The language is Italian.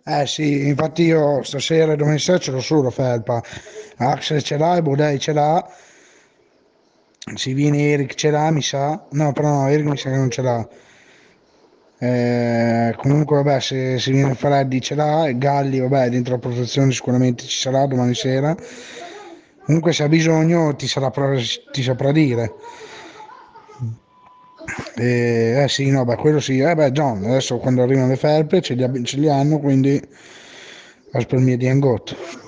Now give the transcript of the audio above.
Eh sì, infatti io stasera e domenica sera ce l'ho solo felpa. Axel ce l'ha e Bodei ce l'ha. Se viene Eric ce l'ha, mi sa. No, però no, Eric mi sa che non ce l'ha. Comunque vabbè, se viene Freddy ce l'ha e Galli, vabbè, dentro la protezione sicuramente ci sarà domani sera. Comunque se ha bisogno ti saprà dire. Sì, no, beh, quello sì. Beh, John, adesso quando arrivano le felpe ce li hanno, quindi as per mia di Angot.